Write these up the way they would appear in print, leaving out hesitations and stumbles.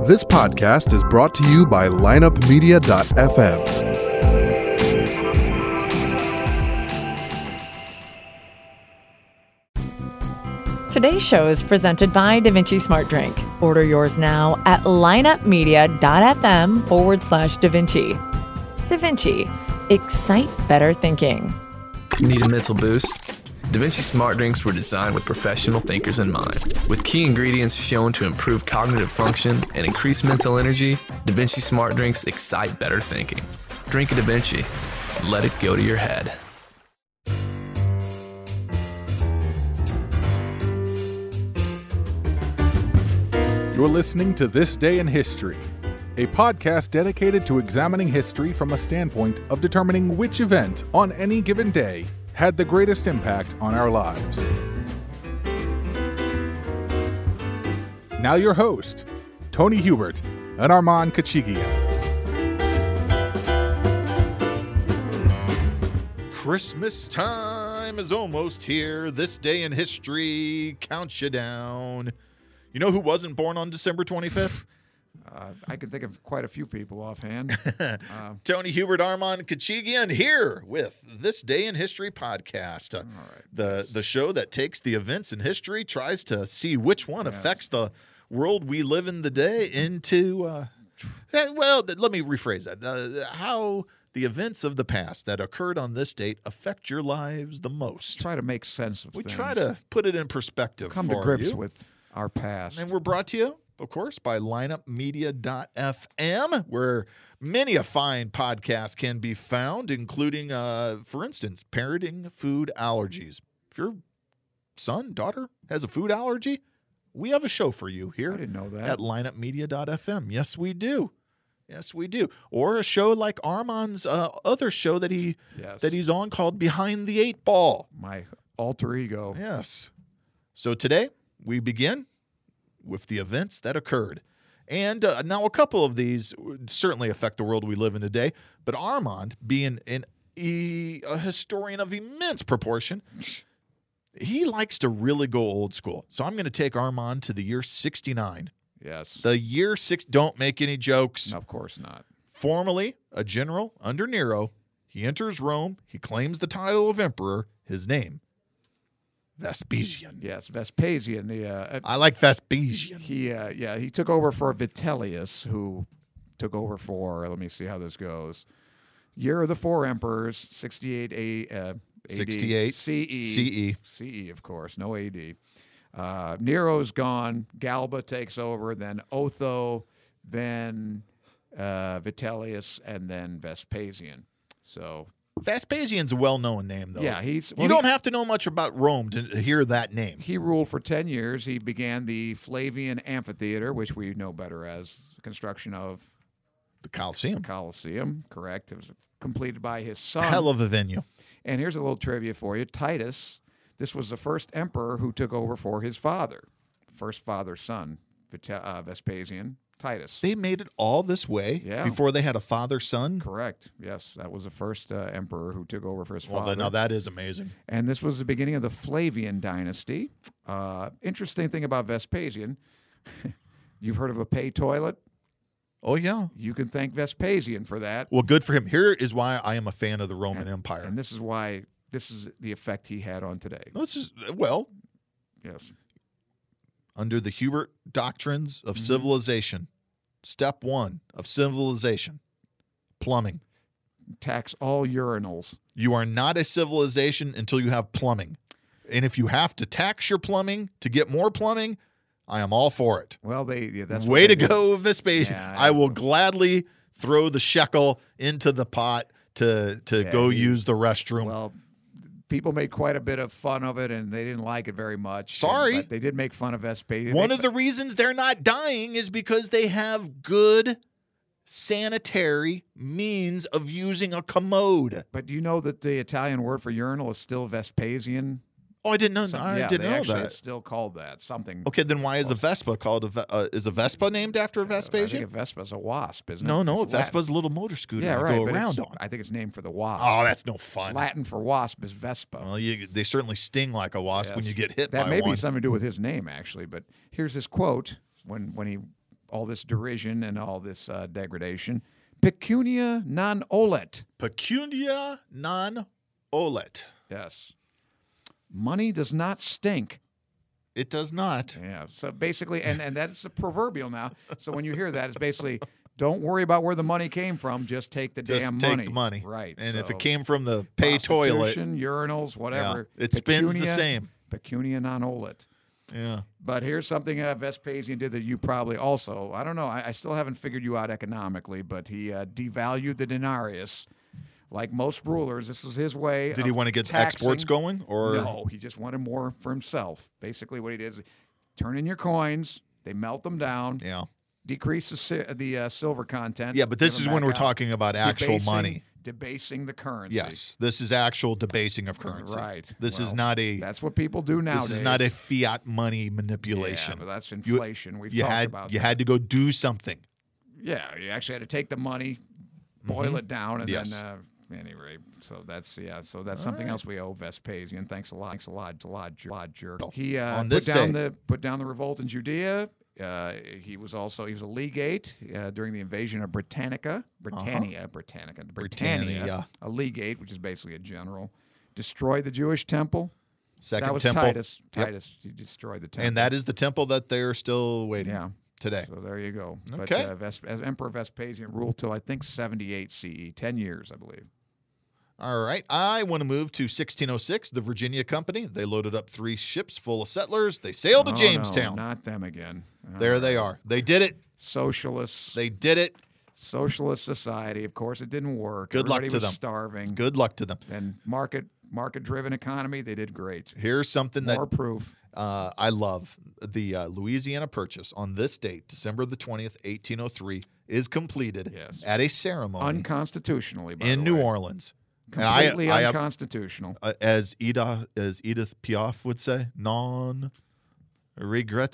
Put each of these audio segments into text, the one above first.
This podcast is brought to you by lineupmedia.fm. Today's show is presented by DaVinci Smart Drink. Order yours now at lineupmedia.fm/DaVinci. DaVinci, excite better thinking. Need a mental boost? DaVinci Smart Drinks were designed with professional thinkers in mind. With key ingredients shown to improve cognitive function and increase mental energy, DaVinci Smart Drinks excite better thinking. Drink a DaVinci. Let it go to your head. You're listening to This Day in History, a podcast dedicated to examining history from a standpoint of determining which event on any given day had the greatest impact on our lives. Now your host, Tony Hubert and Armand Kachigian. Christmas time is almost here. This day in history counts you down. You know who wasn't born on December 25th? I can think of quite a few people offhand. Tony Hubert, Armand Kachigian here with This Day in History podcast. All right. The show that takes the events in history, tries to see which one affects the world we live in today into, let me rephrase that. How the events of the past that occurred on this date affect your lives the most. Try to make sense of We things. try to put it in perspective come for to grips you. with our past. And we're brought to you, of course, by lineupmedia.fm, where many a fine podcast can be found, including, for instance, parenting food allergies. If your son, daughter has a food allergy, we have a show for you here I didn't know that. at lineupmedia.fm. Yes, we do. Yes, we do. Or a show like Armand's other show that he's on called Behind the Eight Ball. My alter ego. Yes. So today we begin with the events that occurred. And now a couple of these would certainly affect the world we live in today. But Armand, being a historian of immense proportion, he likes to really go old school. So I'm going to take Armand to the year 69. Yes. The year 6. Don't make any jokes. No, of course not. Formerly a general under Nero, he enters Rome. He claims the title of emperor. His name, Vespasian. Yes, Vespasian. I like Vespasian. He took over for Vitellius, who took over for. Let me see how this goes. Year of the Four Emperors, 68 AD, 68 CE. CE, of course, no AD. Nero's gone. Galba takes over. Then Otho, then Vitellius, and then Vespasian. So. Vespasian's a well-known name, though. Yeah, you don't have to know much about Rome to hear that name. He ruled for 10 years. He began the Flavian Amphitheater, which we know better as the construction of The Colosseum. Colosseum, correct. It was completed by his son. Hell of a venue. And here's a little trivia for you. Titus, this was the first emperor who took over for his father. First father's son, Vespasian. Titus. They made it all this way before they had a father-son? Correct. Yes, that was the first emperor who took over for his father. Well, now that is amazing. And this was the beginning of the Flavian dynasty. Interesting thing about Vespasian, you've heard of a pay toilet? Oh, yeah. You can thank Vespasian for that. Well, good for him. Here is why I am a fan of the Roman Empire. And this is why this is the effect he had on today. Yes. Under the Hubert doctrines of civilization, step 1 of civilization, plumbing. Tax all urinals. You are not a civilization until you have plumbing. And if you have to tax your plumbing to get more plumbing, I am all for it. Well, that's way to go, Vespasian. Yeah, I will gladly throw the shekel into the pot to go use the restroom. Well, people made quite a bit of fun of it, and they didn't like it very much. Sorry. But they did make fun of Vespasian. One of the reasons they're not dying is because they have good sanitary means of using a commode. But do you know that the Italian word for urinal is still Vespasian? Oh, I didn't know. I didn't know that. It's still called that. Something. Okay, then why is the Vespa called is a Vespa named after a I Vespasian? think a Vespa is a wasp, isn't it? No, It's Vespa's Latin. a little motor scooter Yeah, to right. go but around on. I think it's named for the wasp. Oh, that's no fun. Latin for wasp is Vespa. Well, they certainly sting like a wasp when you get hit That by may one. be something to do with his name, actually. But here's his quote when he all this derision and all this degradation. Pecunia non olet. Pecunia non olet. Yes. Money does not stink. It does not. Yeah. So basically, and that's a proverbial now. So when you hear that, it's basically don't worry about where the money came from. Just take the Just damn take money. the money. Right. And if So it came from the pay toilet, prostitution, urinals, whatever. it spins the same. Pecunia non olet. Yeah. But here's something Vespasian did that you probably also, I don't know, I still haven't figured you out economically, but he devalued the denarius. Like most rulers, this was his way. Did he of want to get taxing. exports going? Or No, he just wanted more for himself. Basically what he did is turn in your coins, they melt them down, Yeah. decrease the silver content. Yeah, but this give is them when back we're out. talking about actual money. Debasing the currency. Yes. This is actual debasing of currency. Right. This is Well, not a That's what people do nowadays. this is not a fiat money manipulation. Yeah, but that's inflation. We've You talked had about you that. had to go do something. Yeah, you actually had to take the money, boil it down, and Yes. then anyway. So that's something else we owe Vespasian. Thanks a lot, jerk. He On this put down the revolt in Judea. He was a legate during the invasion of Britannia, a legate, which is basically a general. Destroyed the Jewish temple. Second That was temple. Titus. Yep. Titus, he destroyed the temple. And that is the temple that they're still waiting Yeah. today. So there you go. Okay. But as Emperor Vespasian ruled till I think 78 CE, 10 years, I believe. All right. I want to move to 1606, the Virginia Company. They loaded up 3 ships full of settlers. They sailed to Oh, Jamestown. No, not them again. There they are. They did it. Socialists. They did it. Socialist society. Of course, it didn't work. Good luck Everybody to was them. starving. Good luck to them. And market-driven economy, they did great. Here's something More that proof. I love. The Louisiana Purchase on this date, December the 20th, 1803, is completed Yes. at a ceremony unconstitutionally, by in the New way. Orleans. And Completely I have, unconstitutional. as Edith Piaf would say, non regret.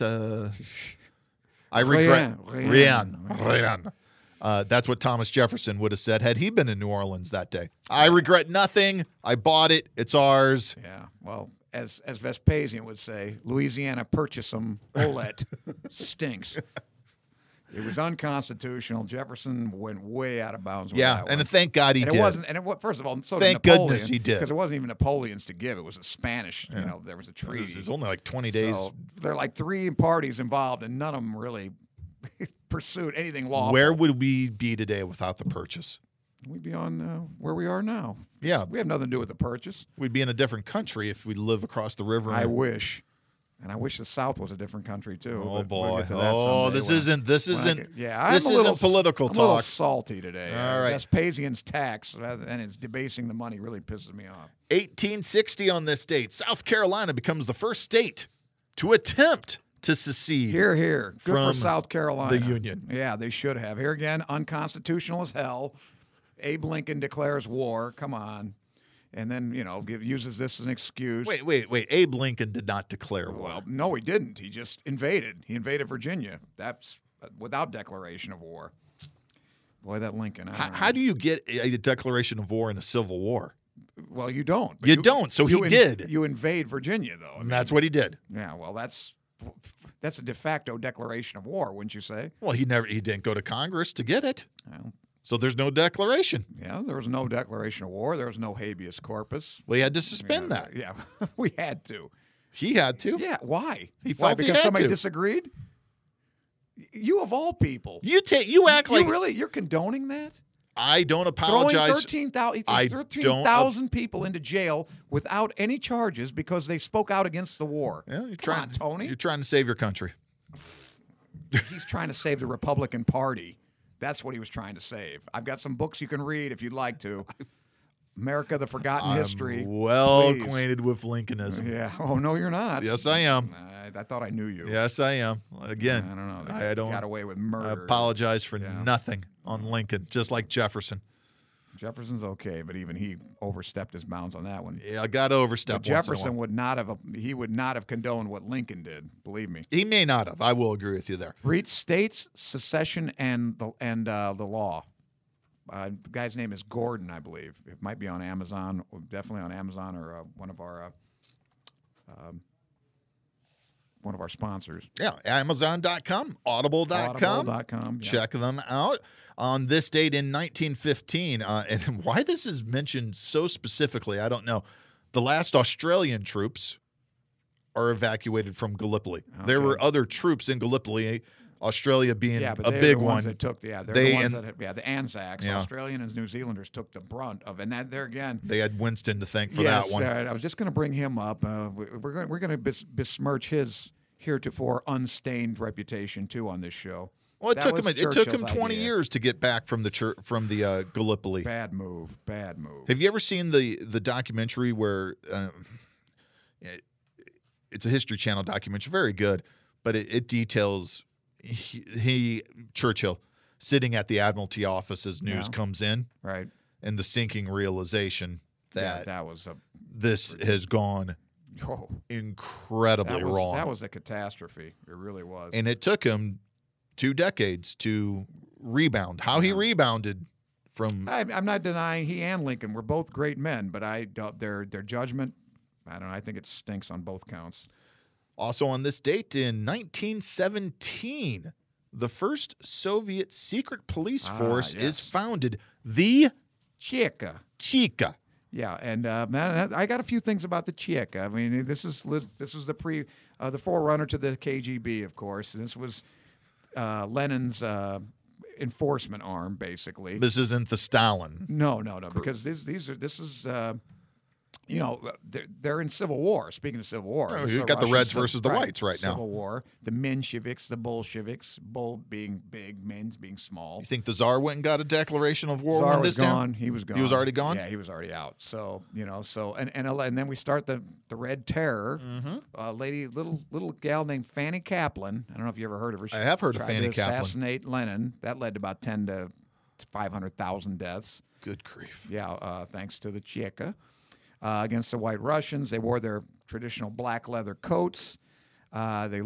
I regret rien. That's what Thomas Jefferson would have said had he been in New Orleans that day. I regret nothing. I bought it. It's ours. Yeah. Well, as Vespasian would say, Louisiana Purchasum Olet stinks. It was unconstitutional. Jefferson went way out of bounds with Yeah, that and one. thank God he And did. it wasn't. And first of all, so Thank did Napoleon, goodness he did. because it wasn't even Napoleon's to give. It was a Spanish. You know, there was a treaty. It was only like 20 days. So there are like 3 parties involved, and none of them really pursued anything lawful. Where would we be today without the purchase? we'd be on where we are now? Yeah. We have nothing to do with the purchase. We'd be in a different country if we live across the river. I wish. And I wish the South was a different country too. Oh but boy! We'll get to that Oh, someday this when I- isn't. This when I isn't. get- yeah, this I'm a little isn't political I'm a little talk. salty today. All right. Vespasian's tax and it's debasing the money really pisses me off. 1860 on this date, South Carolina becomes the first state to attempt to secede. Here. Good From for South Carolina. the Union. Yeah, they should have. Here again, unconstitutional as hell. Abe Lincoln declares war. Come on. And then, uses this as an excuse. Wait. Abe Lincoln did not declare war. Well, no, he didn't. He just invaded. He invaded Virginia. That's without declaration of war. Boy, that Lincoln. I don't know. How do you get a declaration of war in a civil war? Well, you don't. But You don't, so he did. You invade Virginia, though. I And that's what he did. yeah, well, that's a de facto declaration of war, wouldn't you say? Well, he didn't go to Congress to get it. Well, So there's no declaration. yeah, there was no declaration of war. There was no habeas corpus. We had to suspend that. Yeah, we had to. He had to. Yeah, why? He Why? felt he Because had somebody to. disagreed? You of all people. You act like You're condoning that? I don't Throwing apologize. 13,000 people into jail without any charges because they spoke out against the war. Yeah, Come on, Tony. You're trying to save your country. He's trying to save the Republican Party. That's what he was trying to save. I've got some books you can read if you'd like to. America, the Forgotten History. I'm well Please. acquainted with Lincolnism. Yeah. Oh, no, you're not. Yes, I am. I thought I knew you. Yes, I am. Again, I don't know. I don't. got away with I murder. apologize for Yeah. nothing on Lincoln, just like Jefferson. Jefferson's okay, but even he overstepped his bounds on that one. Yeah, I got to overstep. But Jefferson would not have condoned what Lincoln did. Believe me. He may not have. I will agree with you there. Read States, Secession, and the Law. The guy's name is Gordon, I believe. It might be on Amazon, or definitely on Amazon, or one of one of our sponsors. Yeah, Amazon.com, Audible.com. Audible.com. Yeah. Check them out. On this date in 1915, and why this is mentioned so specifically, I don't know. The last Australian troops are evacuated from Gallipoli. There were other troops in Gallipoli, Australia being but a they're big the ones one. that took the the Anzacs. Yeah. Australian and New Zealanders took the brunt of, and that there again. They had Winston to thank for Yes, that one. I was just going to bring him up. We're going to besmirch his heretofore unstained reputation too on this show. Well, it That took was him 20 Churchill's idea. years to get back from the Gallipoli. Bad move. Have you ever seen the documentary where it's a History Channel documentary, very good, but it details Churchill sitting at the Admiralty office as news comes in, Right. and the sinking realization that that was a this has gone incredibly wrong. That was a catastrophe. It really was. And it took him 2 decades to rebound. How he rebounded from I'm not denying he and Lincoln were both great men, but I doubt their judgment. I don't know. I think it stinks on both counts. Also on this date in 1917, the first Soviet secret police force is founded, the Cheka. Cheka. Yeah, and man, I got a few things about the Cheka. I mean, this was the forerunner to the KGB, of course. This was Lenin's enforcement arm, basically. This isn't the Stalin. No, because this is they're in civil war. Speaking of civil war, You've got the Reds versus the Whites right now. Civil war. The Mensheviks, the Bolsheviks. Bull being big, men's being small. You think the Tsar went and got a declaration of war Tsar when was this gone. down? He was gone. He was already gone? Yeah, he was already out. So and then we start the Red Terror. Little gal named Fanny Kaplan. I don't know if you ever heard of her. I have heard of Tried Fanny to Kaplan. assassinate Lenin. That led to about 10 to 500,000 deaths. Good grief. Yeah, thanks to the Cheka. Against the White Russians, they wore their traditional black leather coats. They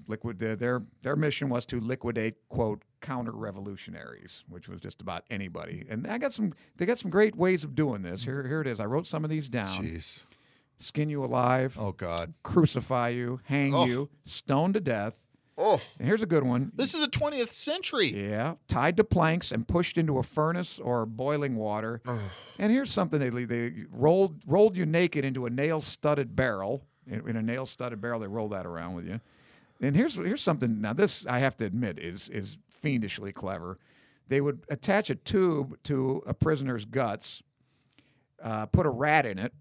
their mission was to liquidate, quote, counter-revolutionaries, which was just about anybody. And they got some great ways of doing this. Here it is. I wrote some of these down. Jeez. Skin you alive. Oh, God. Crucify you. Hang you. Stone to death. Oh. And here's a good one. This is the 20th century. Yeah, tied to planks and pushed into a furnace or boiling water. And here's something they rolled you naked into a nail-studded barrel. In a nail-studded barrel, they roll that around with you. And here's something. Now this, I have to admit, is fiendishly clever. They would attach a tube to a prisoner's guts, put a rat in it,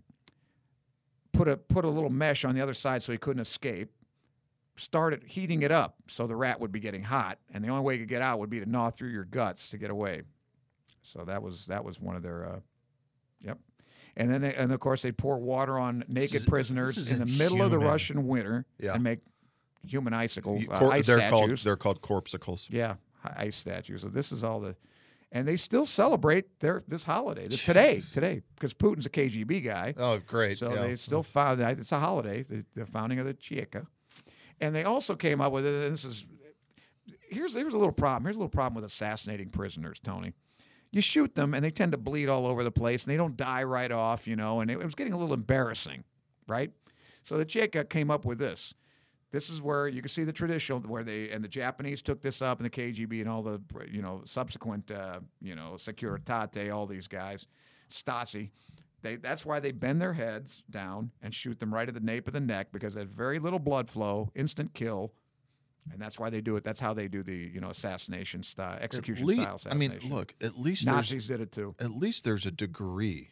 put a little mesh on the other side so he couldn't escape. Started heating it up so the rat would be getting hot, and the only way you could get out would be to gnaw through your guts to get away. So that was one of their, yep. And then of course they pour water on naked prisoners in the middle of the Russian winter and make human icicles, ice statues. They're called corpsicles. Yeah, ice statues. So this is all and they still celebrate this holiday today because Putin's a KGB guy. Oh, great! So they still found that it's a holiday, the founding of the Cheka. And they also came up with it. Here's a little problem. Here's a little problem with assassinating prisoners, Tony. You shoot them, and they tend to bleed all over the place, and they don't die right off, and it was getting a little embarrassing, right? So the Cheka came up with this. This is where you can see the traditional, where the Japanese took this up, and the KGB and all the, subsequent, Securitate, all these guys, Stasi. That's why they bend their heads down and shoot them right at the nape of the neck because there's very little blood flow, instant kill, and that's why they do it. That's how they do the execution style assassination. I mean, look, at least Nazis did it too. At least there's a degree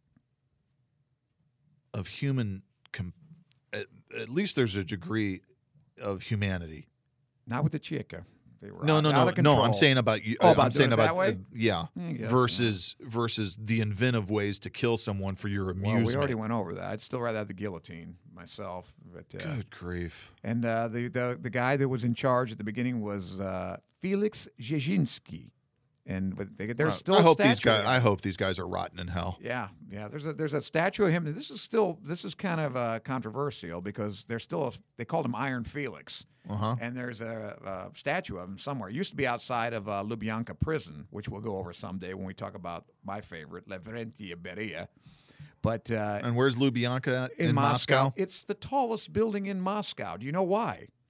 of human. At least there's a degree of humanity. Not with the Cheka. They were No. I'm saying about you. Oh, I'm saying about yeah. Versus the inventive ways to kill someone for your amusement. Well, we already went over that. I'd still rather have the guillotine myself. But good grief! And the guy that was in charge at the beginning was Felix Dzerzhinsky. And they're still. I hope these guys are rotten in hell. Yeah. There's a statue of him. This is kind of controversial because they called him Iron Felix. And there's a statue of him somewhere. It used to be outside of Lubyanka prison, which we'll go over someday when we talk about my favorite, Lavrentia Beria. And where's Lubyanka in Moscow? It's the tallest building in Moscow. Do you know why?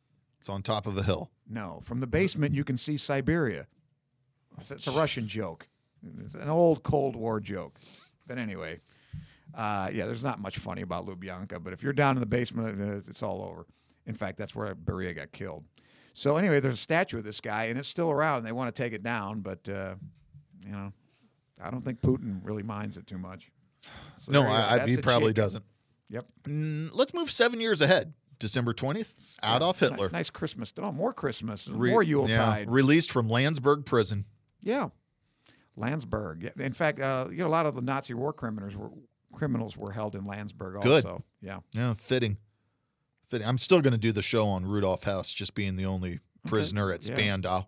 It's on top of a hill. No, from the basement you can see Siberia. It's a Russian joke. It's an old Cold War joke. But anyway, there's not much funny about Lubyanka. But if you're down in the basement, it's all over. In fact, that's where Beria got killed. So anyway, there's a statue of this guy, and it's still around. And they want to take it down, but I don't think Putin really minds it too much. So No, that's he a probably chicken. doesn't. Yep. Let's move 7 years ahead. December 20th, Adolf Hitler. Nice Christmas. Oh, more Christmas. More Yuletide. Released from Landsberg prison. Yeah. Landsberg. Yeah. In fact, a lot of the Nazi war criminals were held in Landsberg also. Good. Yeah. Yeah, fitting. I'm still going to do the show on Rudolf Hess, just being the only prisoner at Spandau.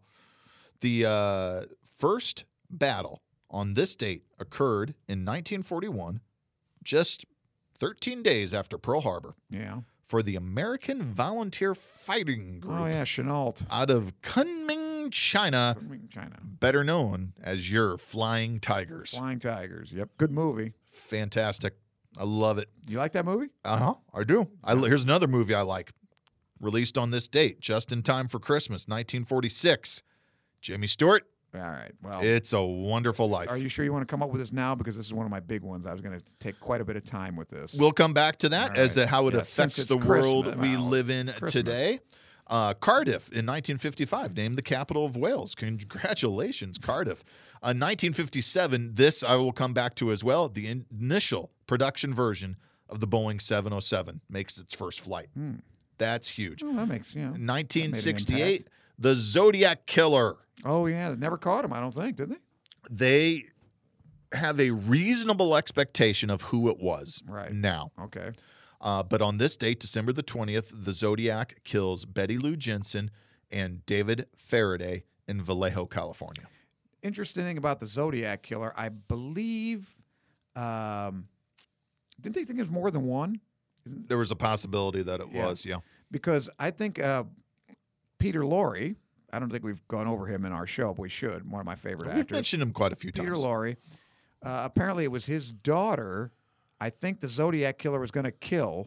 The first battle on this date occurred in 1941, just 13 days after Pearl Harbor. Yeah. For the American Volunteer Fighting Group. Oh, yeah, Chenault. Out of Kunming, China. Better known as your Flying Tigers. Flying Tigers. Yep. Good movie. Fantastic. I love it. You like that movie? Uh-huh. I do. Here's another movie I like. Released on this date, just in time for Christmas, 1946. Jimmy Stewart. All right. Well, It's a Wonderful Life. Are you sure you want to come up with this now? Because this is one of my big ones. I was going to take quite a bit of time with this. We'll come back to that All as to right. how it Yeah, affects since the it's world Christmas. we Well, live in Christmas. today. Cardiff in 1955, named the capital of Wales. Congratulations, Cardiff. 1957, this I will come back to as well. The initial production version of the Boeing 707 makes its first flight. That's huge. Oh, that makes, 1968, the Zodiac Killer. Oh, yeah. They never caught him, I don't think, did they? They have a reasonable expectation of who it was now. Okay. But on this date, December the 20th, the Zodiac kills Betty Lou Jensen and David Faraday in Vallejo, California. Interesting thing about the Zodiac Killer, I believe, didn't they think it was more than one? There was a possibility that it was, yeah. Because I think Peter Lorre, I don't think we've gone over him in our show, but we should. One of my favorite We've actors. mentioned him quite a few Peter times. Lorre. Apparently, it was his daughter. I think the Zodiac Killer was going to kill.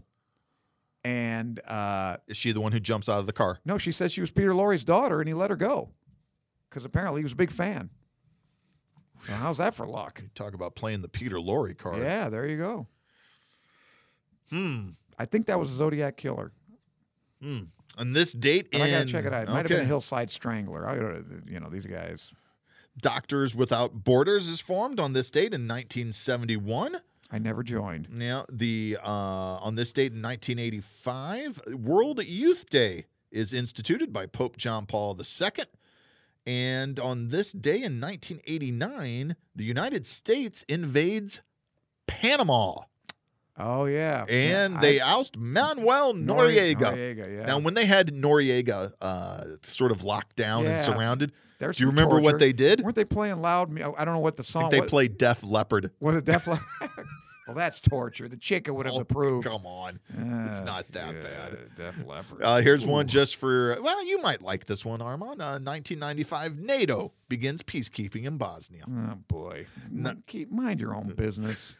And Is she the one who jumps out of the car? no, she said she was Peter Lorre's daughter, and he let her go because apparently he was a big fan. So how's that for luck? Talk about playing the Peter Lorre card. Yeah, there you go. I think that was the Zodiac Killer. On this date But I gotta check it out. It might have been a Okay. Hillside Strangler. These guys. Doctors Without Borders is formed on this date in 1971. I never joined. Now, on this date in 1985, World Youth Day is instituted by Pope John Paul II. And on this day in 1989, the United States invades Panama. Oh yeah, And they oust Manuel Noriega. Noriega, yeah. Now, when they had Noriega sort of locked down and Yeah. surrounded, There's do you some remember what torture. they did? Weren't they playing loud? I don't know what the I song think they was. played Def Leppard. Was it Def Leppard? Well, that's torture. The chicken would have approved. Come on. It's not that bad. Def Leppard. Here's one just for, well, you might like this one, Armand. 1995, NATO begins peacekeeping in Bosnia. Oh boy. Mind your own business.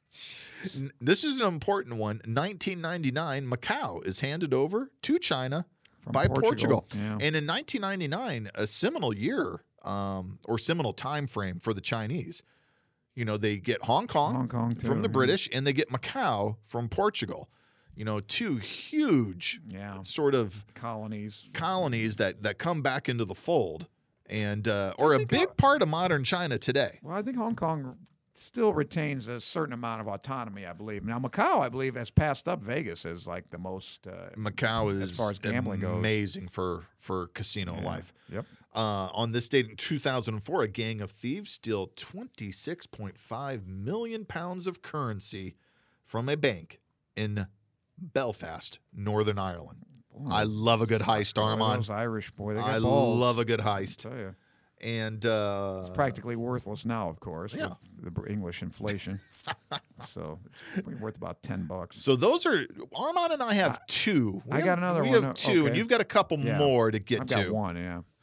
This is an important one. 1999, Macau is handed over to China by Portugal. Yeah. And in 1999, a seminal year or seminal time frame for the Chinese. You know, they get Hong Kong too, from the yeah. British, and they get Macau from Portugal. You know, two huge sort of colonies that come back into the fold and or a big part of modern China today. Well, I think Hong Kong still retains a certain amount of autonomy, I believe. Now, Macau, I believe, has passed up Vegas as like the most. Macau is as far as gambling goes, amazing for casino life. Yep. On this date in 2004, a gang of thieves steal 26.5 million pounds of currency from a bank in Belfast, Northern Ireland. I love a good heist, Armand. Those Irish, boy, they got I balls. love a good heist. I tell you. And it's practically worthless now, of course, Yeah. with the English inflation. So it's probably worth about $10. so those are Armand and I have two. I got another we one. have two, and Okay. you've got a couple Yeah. more to get I've to. got one, yeah.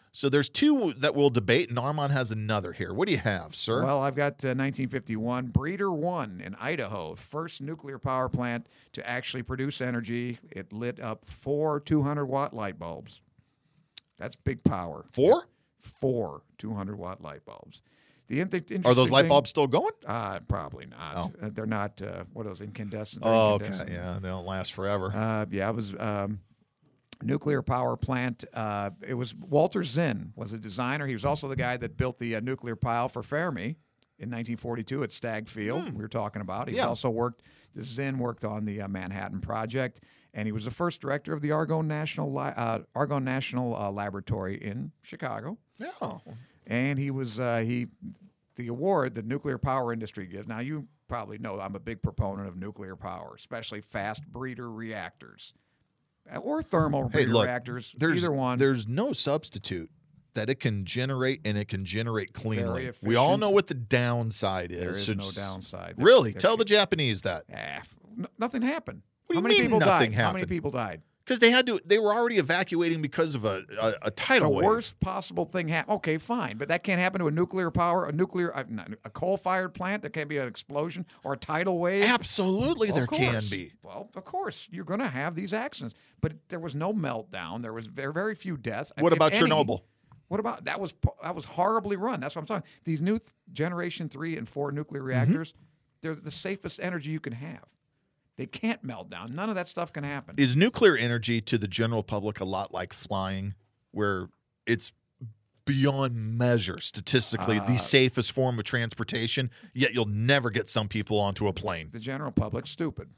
So there's two that we'll debate, and Armand has another here. What do you have, sir? Well, I've got 1951, Breeder 1 in Idaho, first nuclear power plant to actually produce energy. It lit up 4 200-watt light bulbs. That's big power. 4? 4 200-watt light bulbs. Are those light bulbs still going? Probably not. Oh. They're not, what are those, incandescent? Oh, incandescent. okay. Yeah, they don't last forever. It was nuclear power plant. It was Walter Zinn was a designer. He was also the guy that built the nuclear pile for Fermi in 1942 at Stagg Field. We were talking about. He also worked. Zinn worked on the Manhattan Project, and he was the first director of the Argonne National Laboratory in Chicago. Yeah. And he was the award the nuclear power industry gives. Now you probably know I'm a big proponent of nuclear power, especially fast breeder reactors. Or thermal reactors, either one. There's no substitute that it can generate, and it can generate cleanly. Very We all efficient. know what the downside is. There is So no just- downside. Really? Tell the Japanese that. Nothing happened. What do How you many mean people nothing died? How many happened? people died? Because they were already evacuating because of a The tidal wave. worst possible thing happened. Okay, fine, but that can't happen to a coal-fired plant. There can't be an explosion or a tidal wave. Absolutely, Well, there of can course. be. Well, of course, you're going to have these accidents, but there was no meltdown. There was very few deaths. What If about any. Chernobyl? What about that? Was horribly run. That's what I'm talking. These new generation 3 and 4 nuclear Mm-hmm. reactors, they're the safest energy you can have. They can't melt down. None of that stuff can happen. Is nuclear energy to the general public a lot like flying, where it's beyond measure statistically the safest form of transportation, yet you'll never get some people onto a plane? The general public's stupid.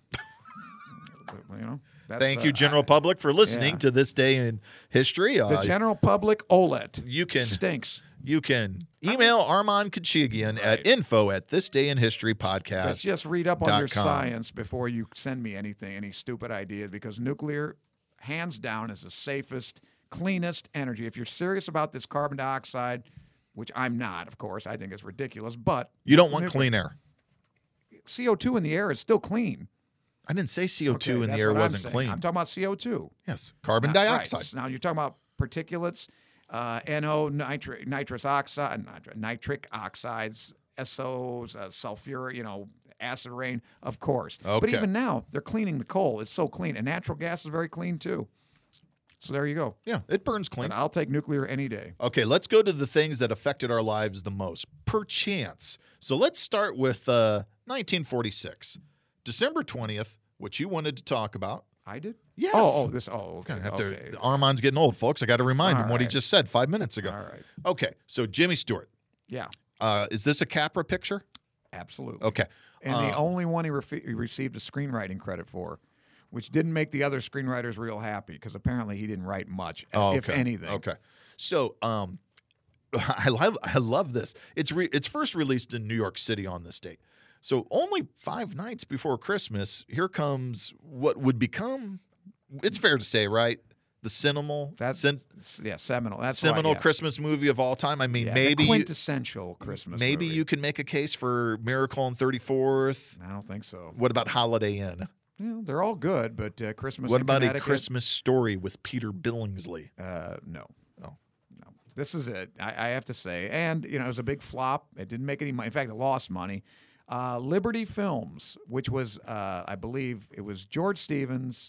Thank you, general public, for listening to This Day in History. The general public, OLED. You can Stinks. You can email Armand Kachigian at info@thisdayinhistorypodcast. Let's just read up on your .com. science before you send me any stupid idea, because nuclear, hands down, is the safest, cleanest energy. If you're serious about this carbon dioxide, which I'm not, of course, I think it's ridiculous, but You don't want clean air. CO2 in the air is still clean. I didn't say CO2 Okay, in the that's air what I'm wasn't saying. clean. I'm talking about CO2. Yes, carbon Right. dioxide. Now you're talking about particulates, NO, nitrous oxide, nitric oxides, SOs, sulfuric, acid rain, of course. But Okay. even now, they're cleaning the coal. It's so clean. And natural gas is very clean, too. So there you go. Yeah, it burns clean. But I'll take nuclear any day. Okay, let's go to the things that affected our lives the most, perchance. So let's start with 1946, December 20th, which you wanted to talk about. I did? Yes. Okay. Okay. Armand's getting old, folks. I got to remind him All what he right. just said 5 minutes ago. All right. Okay, so Jimmy Stewart. Yeah, Is this a Capra picture? absolutely. Okay. And the only one he received a screenwriting credit for, which didn't make the other screenwriters real happy, because apparently he didn't write much, if anything. Okay. So I love this. It's first released in New York City on this date. So only 5 nights before Christmas, here comes what would become, it's fair to say, right? The seminal Seminal. That's seminal why, Christmas movie of all time. I mean, the maybe quintessential Christmas. maybe movie. you can make a case for Miracle on 34th. I don't think so. What about Holiday Inn? Yeah, they're all good, but Christmas. What in about a Connecticut, Christmas Story with Peter Billingsley? No. Oh. No. This is it. I have to say, and it was a big flop. It didn't make any money. In fact, it lost money. Liberty Films, which was, I believe, it was George Stevens,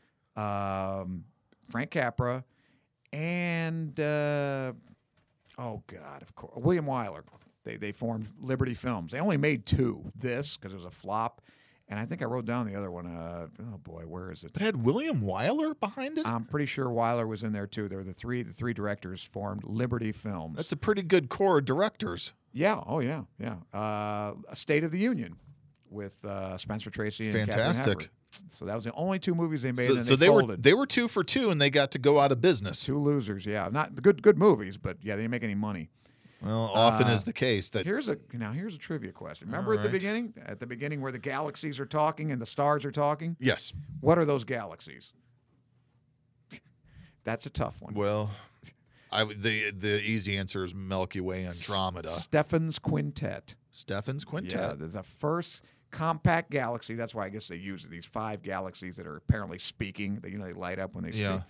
Frank Capra, and of course, William Wyler. They formed Liberty Films. They only made 2. This because it was a flop, and I think I wrote down the other one. Oh boy, where is it? But it had William Wyler behind it? I'm pretty sure Wyler was in there too. There were the three directors formed Liberty Films. That's a pretty good core of directors. Yeah. Oh yeah. A State of the Union with Spencer Tracy and Catherine Fantastic. Hepburn. So that was the only 2 movies they made, So, and so they they folded. were 2 for 2, and they got to go out of business. 2 losers. Yeah, not good movies, but yeah, they didn't make any money. Well, often is the case that Here's a trivia question. Remember at the right. beginning? At the beginning where the galaxies are talking and the stars are talking? yes. What are those galaxies? That's a tough one. Well, the easy answer is Milky Way, Andromeda, Stephan's Quintet. Stephan's Yeah, Quintet. there's a first compact galaxy. That's why I guess they use these 5 galaxies that are apparently speaking. They light up when they speak. Yeah.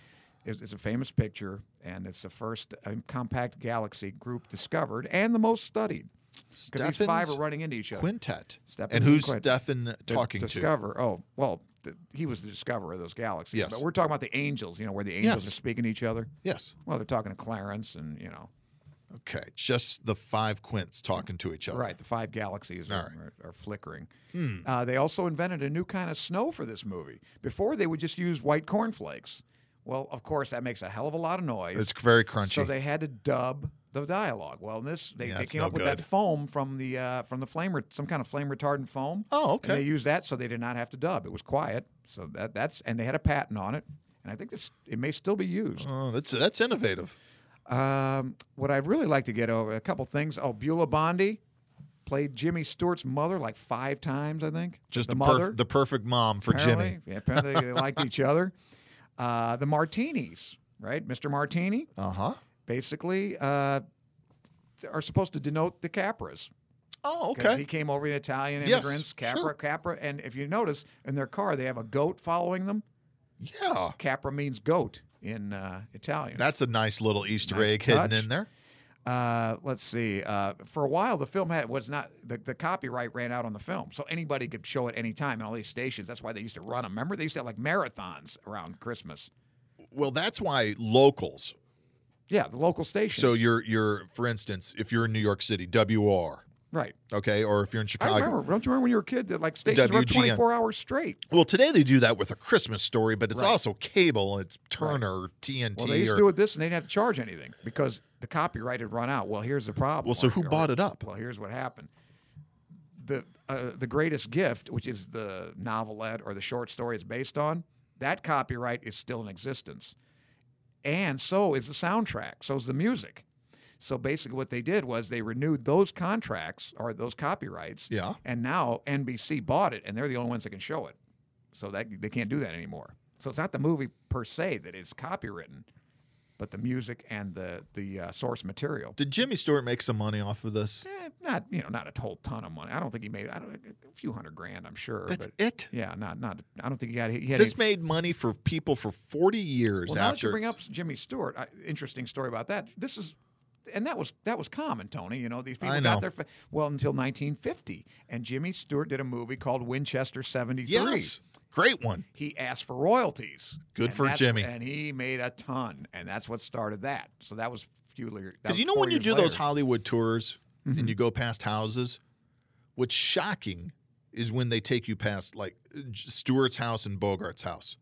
It's a famous picture, and it's the first compact galaxy group discovered and the most studied. Because these five are running into each other. Quintet. Stephens And who's Quintet. Stephen talking to? Discover. Oh, well, he was the discoverer of those galaxies. Yes. But we're talking about the angels, where the angels are speaking to each other. Yes. Well, they're talking to Clarence and, Okay, just the 5 quints talking to each other. Right, the 5 galaxies All are flickering. They also invented a new kind of snow for this movie. Before, they would just use white cornflakes. Well, of course, that makes a hell of a lot of noise. It's very crunchy. So they had to dub the dialogue. Well, they it's came no up with good. that foam from the some kind of flame retardant foam. Oh, okay. And they used that, so they did not have to dub. It was quiet. So and they had a patent on it, and I think it may still be used. Oh, that's innovative. What I'd really like to get over a couple things. Oh, Beulah Bondi played Jimmy Stewart's mother like 5 times, I think. Just the mother. the perfect mom for Jimmy. Yeah, apparently they liked each other. The Martinis, right? Mr. Martini, Uh-huh. basically are supposed to denote the Capras. Oh, 'Cause okay. he came over, the Italian Yes, immigrants, sure. Capra. And if you notice, in their car, they have a goat following them. Yeah. Capra means goat in Italian. That's a nice little Easter Nice egg touch. hidden in there. Let's see. For a while, the film was not the copyright ran out on the film, so anybody could show it any time in all these stations. That's why they used to run them. Remember, they used to have like marathons around Christmas. Well, that's why locals. Yeah, the local stations. So you're for instance, if you're in New York City, WR, right. okay, or if you're in I Chicago. remember. Don't you remember when you were a kid that like stations run WGN. 24 hours straight? Well, today they do that with a Christmas Story, but it's Right. also cable. It's Turner, TNT. Well, they used or, to do it this, and they didn't have to charge anything because the copyright had run out. Well, here's the problem. Well, so who bought it up? Well, here's what happened. The Greatest Gift, which is the novelette or the short story it's based on, that copyright is still in existence. And so is the soundtrack. So is the music. So basically what they did was they renewed those contracts or those copyrights. Yeah. And now NBC bought it, and they're the only ones that can show it. So that they can't do that anymore. So it's not the movie per se that is copywritten, but the music and the source material. Did Jimmy Stewart make some money off of this? Not a whole ton of money. I don't think he made a few $100,000. I'm sure. That's but it. Yeah, not. I don't think he had. He had This made money for people for 40 years well, now that after. you bring up Jimmy Stewart, interesting story about that. That was common, Tony. These people I know. got their until 1950, and Jimmy Stewart did a movie called Winchester 73. Yes, great one. He asked for royalties. Good and for Jimmy. And he made a ton, and that's what started that. So that was Because you know when you do those Hollywood tours and you go past houses, what's shocking is when they take you past like Stewart's house and Bogart's house.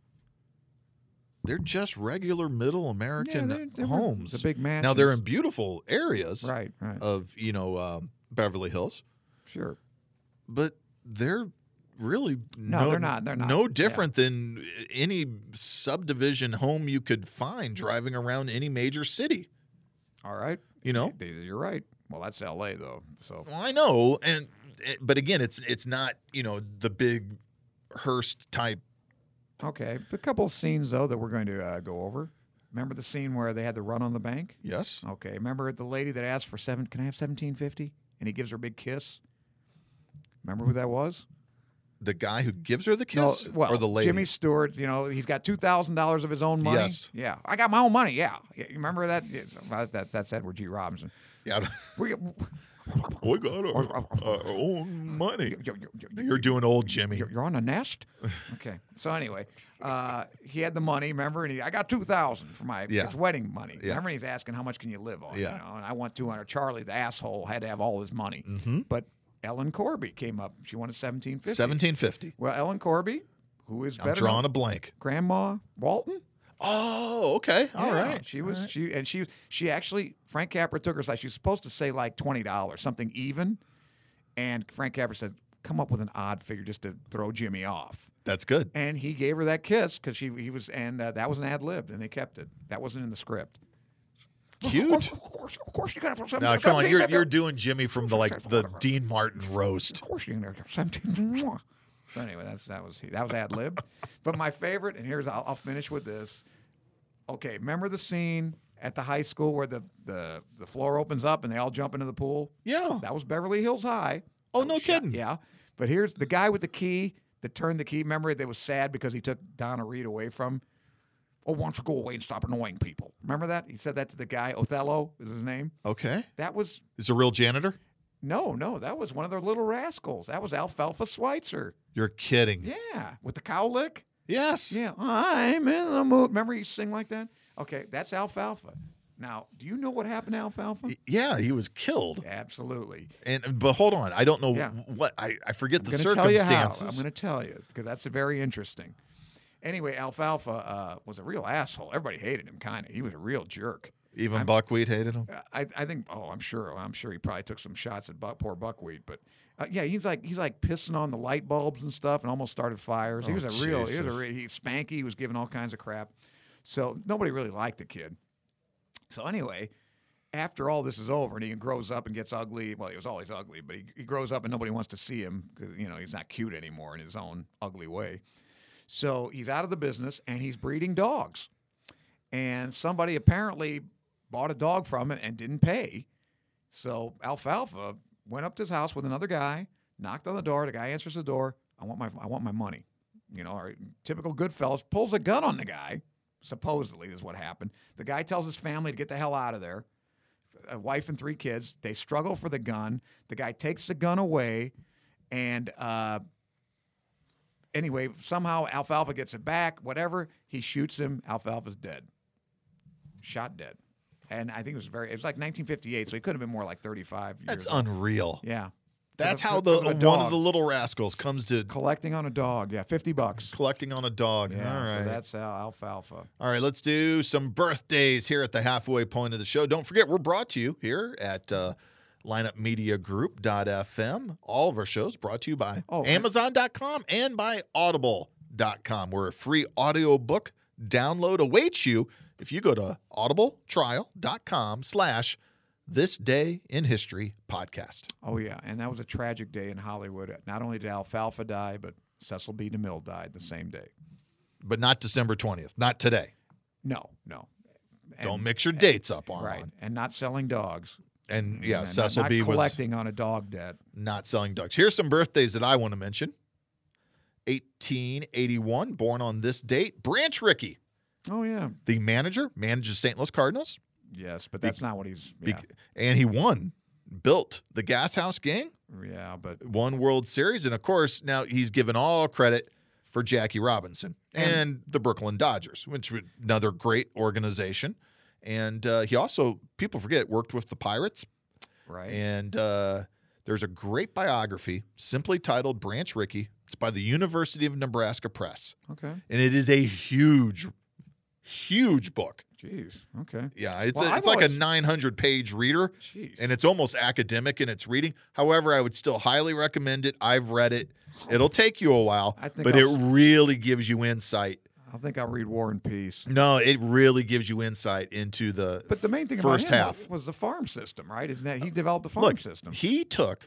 They're just regular middle American they were homes. the big Now they're mansions. in beautiful areas Right. of Beverly Hills, Sure. but they're really No, they're not. They're not. no different than any subdivision home you could find driving around any major city. All right. You're right. Well, that's L.A. though. So Well, I know, but again, it's not the big Hearst type. okay, a couple of scenes though that we're going to go over. Remember the scene where they had the run on the bank? Yes, Okay. Remember the lady that asked for Can I have $17.50? And he gives her a big kiss. Remember who that was? the guy who gives her the kiss, or the lady. Jimmy Stewart. He's got $2,000 of his own money. Yes. Yeah, I got my own money. Yeah, you remember that? That's Edward G. Robinson. Yeah, We, we got our own money. you're, You're doing old Jimmy. You're on a nest? Okay. So anyway, he had the money, remember? And I got $2,000 for his wedding money. Yeah. Remember, he's asking how much can you live on? Yeah. And I want $200. Charlie, the asshole, had to have all his money. Mm-hmm. But Ellen Corby came up. She wanted $17.50. $17.50. Well, Ellen Corby, who is I'm better drawing known- a blank. Grandma Walton? Oh, okay. All Yeah, right. She was she actually Frank Capra took her aside. She was supposed to say like $20, something even, and Frank Capra said, "Come up with an odd figure just to throw Jimmy off." That's good. And he gave her that kiss because he was, and that was an ad lib, and they kept it. That wasn't in the script. Cute. Of course, you got it from Now, come on, you're doing Jimmy from the Dean Martin roast. Of course, you can 17. So anyway, that was ad lib. But my favorite, and I'll finish with this. Okay, remember the scene at the high school where the floor opens up and they all jump into the pool? Yeah. That was Beverly Hills High. Oh, That no was shot- kidding. Yeah. But here's the guy with the key that turned the key. Remember, they was sad because he took Donna Reed away from. "Oh, why don't you go away and stop annoying people?" Remember that? He said that to the guy. Othello is his name. Okay. That was Is a real janitor? no. That was one of their little rascals. That was Alfalfa Schweitzer. You're kidding. Yeah, with the cowlick. Yes. Yeah, I'm in the mood. Remember he sing like that? Okay, that's Alfalfa. Now, do you know what happened to Alfalfa? Yeah, he was killed. Absolutely. But hold on, I don't know Yeah. what I forget the I'm going to tell you how. circumstances. I'm going to tell you because that's very interesting. Anyway, Alfalfa was a real asshole. Everybody hated him, kind of. He was a real jerk. Even Buckwheat hated him. I think. Oh, I'm sure he probably took some shots at poor Buckwheat. But yeah, he's like pissing on the light bulbs and stuff, and almost started fires. He was Spanky. He was giving all kinds of crap. So nobody really liked the kid. So anyway, after all this is over, and he grows up and gets ugly. Well, he was always ugly, but he grows up and nobody wants to see him because he's not cute anymore in his own ugly way. So he's out of the business and he's breeding dogs. And somebody apparently bought a dog from him and didn't pay. So Alfalfa went up to his house with another guy, knocked on the door. The guy answers the door. I want my money. Our typical Goodfellas, pulls a gun on the guy. Supposedly is what happened. The guy tells his family to get the hell out of there. A wife and 3 kids. They struggle for the gun. The guy takes the gun away, and anyway, somehow Alfalfa gets it back. Whatever, he shoots him. Alfalfa's dead. Shot dead. And I think it was like 1958, so he could have been more like 35 years That's old. unreal. Yeah. That's how Because of a one dog. of the little rascals comes to Collecting on a dog. Yeah, $50. collecting on a dog. Yeah, All right. so that's Alfalfa. All right, let's do some birthdays here at the halfway point of the show. Don't forget, we're brought to you here at lineupmediagroup.fm. All of our shows brought to you by Amazon.com and by Audible.com, where a free audiobook download awaits you if you go to audibletrial.com/This Day in History podcast. Oh, yeah, and that was a tragic day in Hollywood. Not only did Alfalfa die, but Cecil B. DeMille died the same day. But not December 20th, not today. No. Don't mix your dates up, Armand. Right, and not selling dogs. And yeah, And Cecil not B. was collecting on a dog debt. not selling dogs. Here's some birthdays that I want to mention. 1881, born on this date, Branch Rickey, Oh, yeah. the manages St. Louis Cardinals, Yes, but that's not what he's... and he built the Gas House Gang, Yeah, but... won World Series, and of course, now he's given all credit for Jackie Robinson and the Brooklyn Dodgers, which was another great organization. And he also, people forget, worked with the Pirates. Right. And there's a great biography simply titled Branch Rickey. It's by the University of Nebraska Press. Okay. And it is a huge book. Jeez. Okay. Yeah, it's Well, it's like a 900-page reader, Jeez. and it's almost academic in its reading. However, I would still highly recommend it. I've read it. It'll take you a while, I think but I'll it really gives you insight. I think I'll read War and Peace. No, it really gives you insight into the But the main thing first about him half. was the farm system, right? Isn't that he developed the farm Look, system? he took,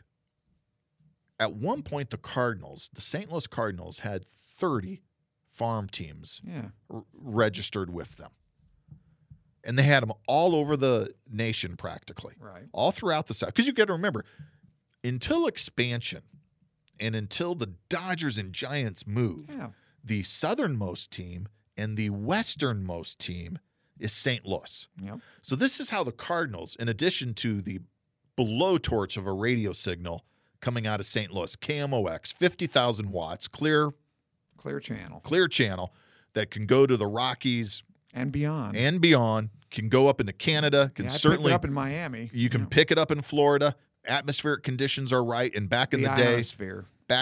at one point, the St. Louis Cardinals had 30 farm teams Yeah. registered with them. And they had them all over the nation practically. Right. All throughout the South. Because you got to remember, until expansion and until the Dodgers and Giants move, Yeah. the southernmost team and the westernmost team is St. Louis. Yep. So this is how the Cardinals, in addition to the blowtorch of a radio signal coming out of St. Louis, KMOX, 50,000 watts, clear channel that can go to the Rockies And beyond. and beyond, can go up into Canada, can Yeah, I picked certainly it up in Miami. you can pick it up in Florida. Atmospheric conditions are right, and back in the day, ionosphere.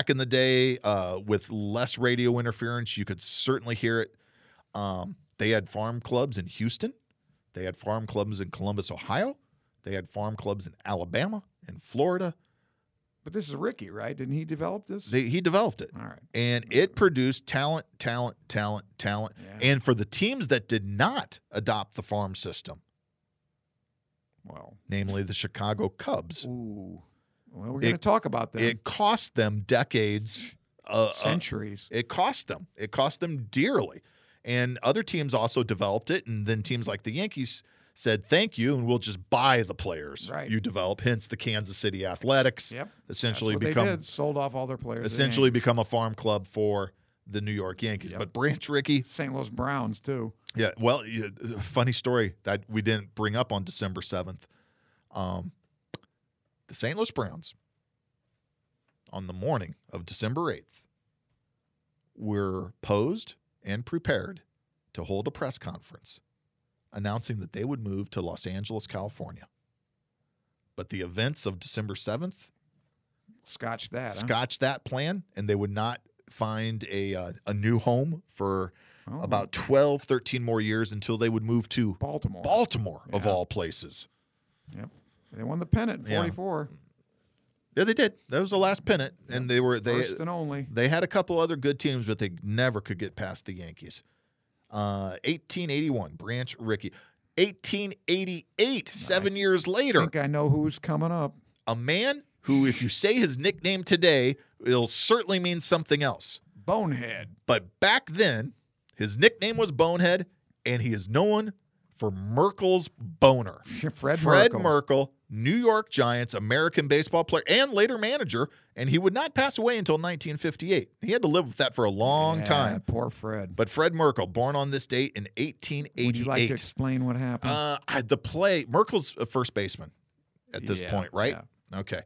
with less radio interference, you could certainly hear it. They had farm clubs in Houston. They had farm clubs in Columbus, Ohio. They had farm clubs in Alabama and Florida. But this is Ricky, right? Didn't he develop this? He developed it. All right. And it produced talent. Yeah. And for the teams that did not adopt the farm system, Well. namely the Chicago Cubs, Ooh. Well, we're going to talk about that. it cost them decades. Centuries. It cost them. It cost them dearly. And other teams also developed it, and then teams like the Yankees said, thank you, and we'll just buy the players you develop. Hence the Kansas City Athletics. Yep. Essentially That's what become they did. Sold off all their players. essentially become a farm club for the New York Yankees. Yep. But Branch Rickey, St. Louis Browns, too. Yeah, well, funny story that we didn't bring up on December 7th. The St. Louis Browns, on the morning of December 8th, were posed and prepared to hold a press conference announcing that they would move to Los Angeles, California. But the events of December 7th Scotched that. scotched that plan, and they would not find a new home for about 12, 13 more years until they would move to Baltimore. of Yeah. all places. Yep. They won the pennant in Yeah. 44. Yeah, they did. That was the last pennant, and they First and only. They had a couple other good teams, but they never could get past the Yankees. 1881, Branch Rickey. 1888, 7 years I later, think I know who's coming up. a man who, if you say his nickname today, it'll certainly mean something else. Bonehead. But back then, his nickname was Bonehead, and he is known for Merkel's boner. Fred Merkel. Merkel. New York Giants, American baseball player, and later manager, and he would not pass away until 1958. He had to live with that for a long time. Poor Fred. But Fred Merkel, born on this date in 1888. Would you like to explain what happened? Merkel's a first baseman at this Yeah, point, right? yeah. Okay.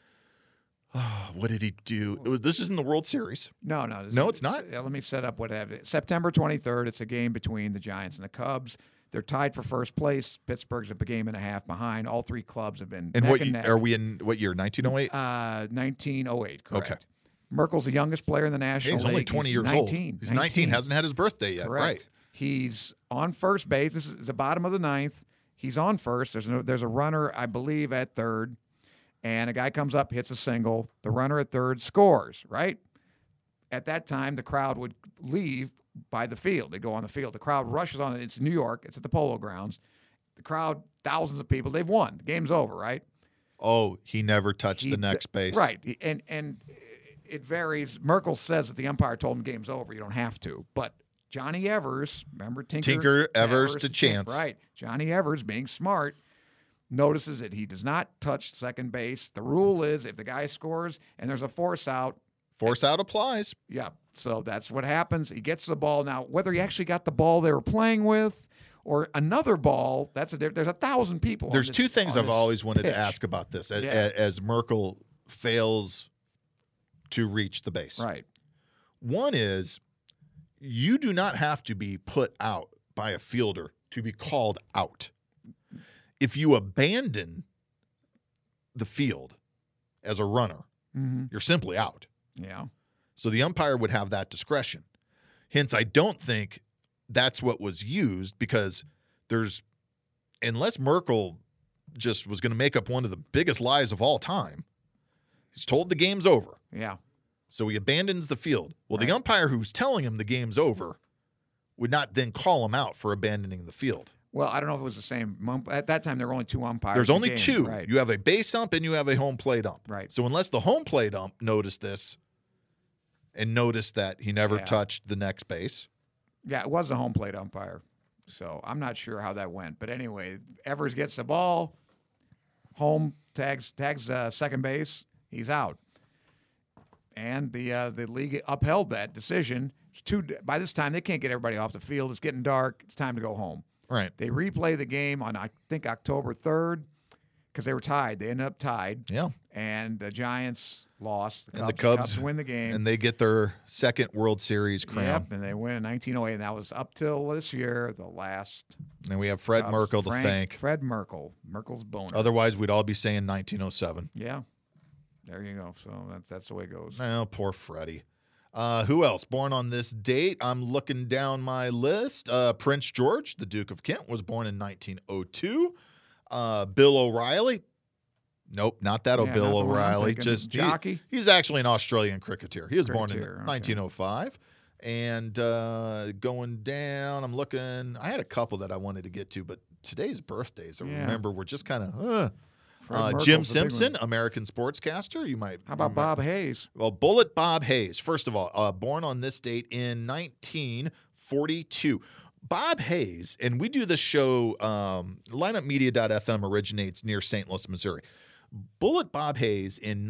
What did he do? This is in the World Series. No, it's not? Let me set up what happened. September 23rd, it's a game between the Giants and the Cubs. They're tied for first place. Pittsburgh's a game and a half behind. All three clubs have been And neck what and neck. are we in? What year? 1908. 1908, correct. Okay. Merkel's the youngest player in the National He's League. only 20 years 19, old. He's 19. Hasn't had his birthday yet. Correct. Right. He's on first base. This is the bottom of the ninth. He's on first. There's a runner, I believe, at third. And a guy comes up, hits a single. The runner at third scores, right? At that time, the crowd would leave by the field. They go on the field. The crowd rushes on it. It's New York. It's at the Polo Grounds. The crowd, thousands of people. They've won. The game's over, right? Oh, he never touched the next base. Right. And it varies. Merkel says that the umpire told him game's over. You don't have to. But Johnny Evers, remember Tinker Evers to Chance. Right. Johnny Evers, being smart, notices that he does not touch second base. The rule is if the guy scores and there's a force out, Force out applies. yeah. So that's what happens. He gets the ball. Now, whether he actually got the ball they were playing with or another ball, there's 1,000 people. There's two things I've always wanted to ask about this as Merkel fails to reach the base. Right. One is you do not have to be put out by a fielder to be called out. If you abandon the field as a runner, you're simply out. Yeah. So the umpire would have that discretion. Hence, I don't think that's what was used because unless Merkel just was going to make up one of the biggest lies of all time, he's told the game's over. Yeah. So he abandons the field. Well, Right. the umpire who's telling him the game's over would not then call him out for abandoning the field. Well, I don't know if it was the same. At that time, there were only two umpires. There's in the only game. two. Right. You have a base ump and you have a home plate ump. Right. So unless the home plate ump noticed this and noticed that he never Yeah. touched the next base. Yeah, it was a home plate umpire. So I'm not sure how that went. But anyway, Evers gets the ball, home tags second base, he's out. And the league upheld that decision. By this time, they can't get everybody off the field. It's getting dark. It's time to go home. Right. They replay the game on, I think, October 3rd because they were tied. They ended up tied. Yeah. And the Giants lost. And the Cubs win the game. And they get their second World Series crown. Yep, and they win in 1908, and that was up till this year, the last. And we have Fred Merkel to thank. Fred Merkel. Merkel's boner. Otherwise, we'd all be saying 1907. Yeah. There you go. So that's the way it goes. Oh, poor Freddie. Who else? Born on this date. I'm looking down my list. Prince George, the Duke of Kent, was born in 1902. Bill O'Reilly. Nope, not that Yeah, Bill not the one I'm O'Reilly. thinking. Jockey? He's actually an Australian cricketer. He was born in Cricketer, okay. 1905. And going down, I'm looking. I had a couple that I wanted to get to, but today's birthdays, I Yeah. remember, were just kind of. Fred Merkel's Jim the big Simpson, one. American sportscaster. You might. How about Bob Hayes? Well, Bullet Bob Hayes. First of all, born on this date in 1942. Bob Hayes, and we do this show, lineupmedia.fm originates near St. Louis, Missouri. Bullet Bob Hayes in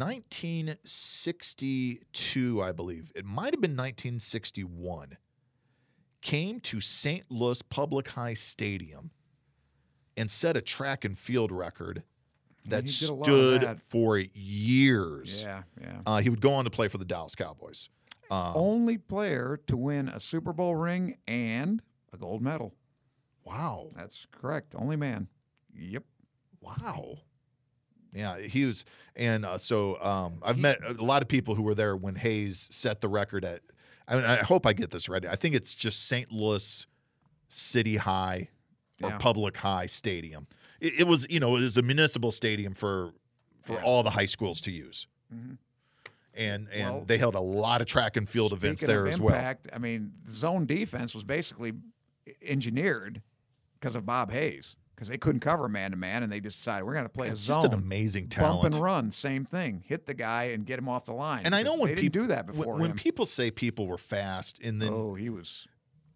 1962, I believe. It might have been 1961. came to St. Louis Public High Stadium and set a track and field record that he did a lot of stood that. for years. Yeah. He would go on to play for the Dallas Cowboys. Only player to win a Super Bowl ring and a gold medal. Wow. That's correct. Only man. Yep. Wow. Yeah, he was. And I've met a lot of people who were there when Hayes set the record at, I hope I get this right. I think it's just St. Louis City High or Yeah. Public High Stadium. It was, it was a municipal stadium for all the high schools to use. Mhm. And Well, they held a lot of track and field events Speaking there of as well. impact, I mean, zone defense was basically engineered because of Bob Hayes, because they couldn't cover man-to-man, and they just decided we're going to play It's a zone. just an amazing talent. Bump and run, same thing. Hit the guy and get him off the line. And I know because when they people didn't do that before when him. people say people were fast, and then Oh, he was.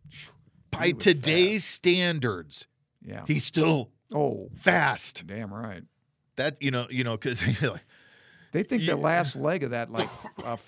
by he was today's standards, Yeah. he's still Oh, fast. damn right. That because They think You- the last leg of that, like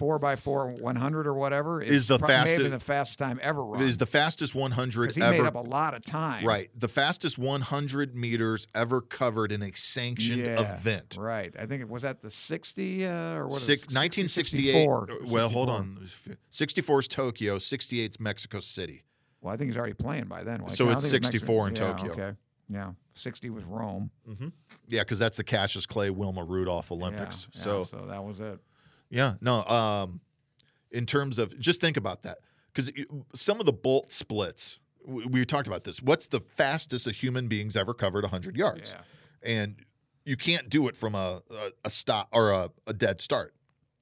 4x4 100 or whatever, Is the may have fastest- been the fastest time ever run. is the fastest 100 because he ever. made up a lot of time. Right, the fastest 100 meters ever covered in a sanctioned Yeah, event. Right. I think it was at the 60 or what? 1968. 64. Well, hold 64. on. 64 is Tokyo. 68 is Mexico City. Well, I think he's already playing by then. So I it's think it was 64 in Mexico. Tokyo. Yeah, okay. Yeah. 60 was Rome. Yeah, because that's the Cassius Clay, Wilma Rudolph Olympics. Yeah, So so that was it. yeah, no. In terms of just think about that, because some of the bolt splits we talked about this. What's the fastest a human being's ever covered 100 yards? Yeah. And you can't do it from a stop or a dead start.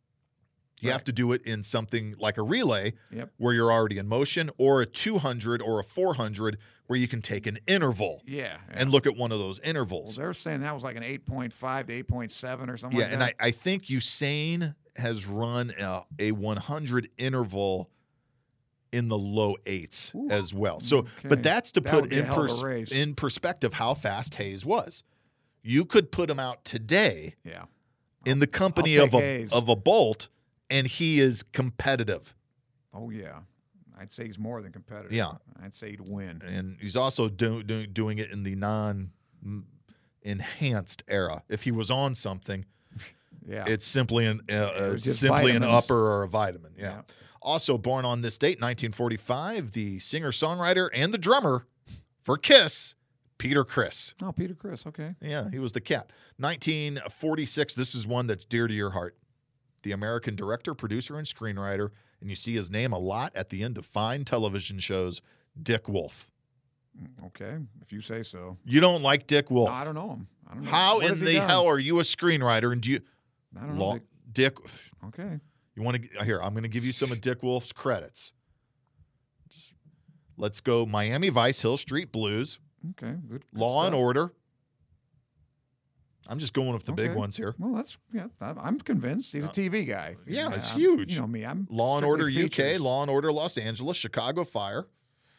You have to do it in something like a relay Yep. where you're already in motion, or a 200 or a 400 where you can take an interval Yeah. and look at one of those Well, intervals. they're saying that was like an 8.5 to 8.7 or something Yeah, like and that. I think Usain has run a 100 interval in the low 8s Ooh, as well. So, okay. but that's to That put would be a hell of a race. in perspective how fast Hayes was. You could put him out today Yeah. in the company I'll of take Hayes. a Bolt, and he is competitive. Oh, yeah. I'd say he's more than competitive. Yeah. I'd say he'd win. And he's also doing it in the non-enhanced era. If he was on something, Yeah. it's simply was just simply an vitamins. upper or a vitamin. Yeah. Yeah. Also born on this date, 1945, the singer-songwriter and the drummer for Kiss, Peter Criss. Oh, Peter Criss. Okay. Yeah, he was the cat. 1946, this is one that's dear to your heart. The American director, producer, and screenwriter, and you see his name a lot at the end of fine television shows, Dick Wolf. Okay. If you say so. You don't like Dick Wolf. No, I don't know him. I don't know. How What in has he the done? hell are you a screenwriter? And do you I don't know. Dick? Okay. You want to here? I'm going to give you some of Dick Wolf's credits. Let's go. Miami Vice, Hill Street Blues, Okay. Good. Law and stuff. Order. I'm just going with the big Okay. ones here. Well, that's I'm convinced he's a TV guy. yeah, it's I'm- huge. You know me. I'm Law and strictly Order UK, features. Law and Order Los Angeles, Chicago Fire.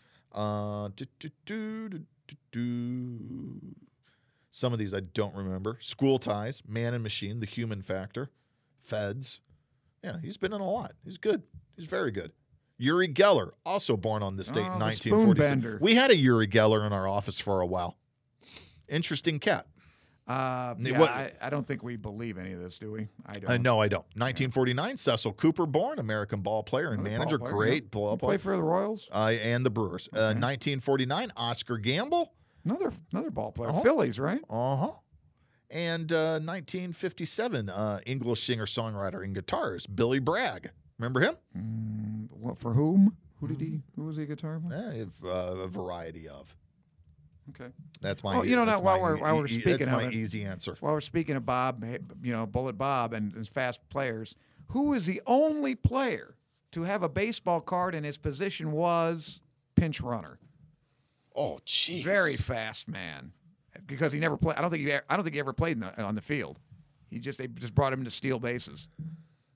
Some of these I don't remember. School Ties, Man and Machine, The Human Factor, Feds. Yeah, he's been in a lot. He's good. He's very good. Yuri Geller, also born on this date in Oh, the 1946. Spoonbender. We had a Yuri Geller in our office for a while. Interesting cat. Yeah, What- I don't think we believe any of this, do we? I don't. No, I don't. 1949, Cecil Cooper born, American ball player and Another manager. ball player, Great yeah. ball He player. played for the Royals. And the Brewers. 1949, Oscar Gamble. Another ball player. Uh-huh. Phillies, right? Uh-huh. And 1957, English singer-songwriter and guitarist Billy Bragg. Remember him? What for whom? Who did he? Who was he a guitar player? A variety of. Okay. That's my. Oh, you know, that's now, while my we're speaking that's of my it, easy answer. While we're speaking of Bob, Bullet Bob and his fast players, who is the only player to have a baseball card and his position was pinch runner? Oh, jeez. Very fast man, because he never played. I don't think he ever played on the field. They just brought him to steal bases.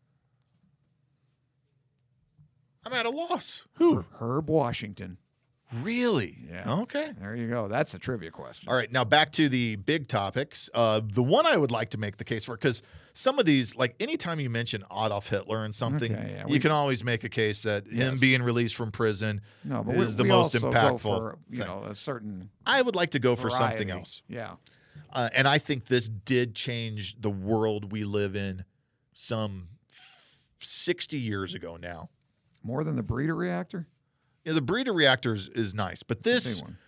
I'm at a loss. Who? Herb Washington. Really? Yeah. Okay. There you go. That's a trivia question. All right, now back to the big topics. The one I would like to make the case for, because some of these, like anytime you mention Adolf Hitler and something, Okay, yeah, you can always make a case that him Yes. being released from prison No, but is the we most also impactful go for, thing. a certain I would like to go for variety. something else. Yeah. And I think this did change the world we live in some 60 years ago now. More than the breeder reactor? The breeder reactor is nice, but Big this one.